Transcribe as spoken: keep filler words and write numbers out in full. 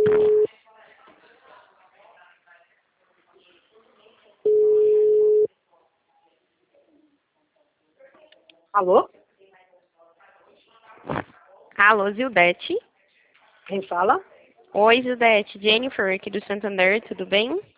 Alô? Alô, Zildete? Quem fala? Oi, Zildete. Jennifer aqui do Santander, tudo bem?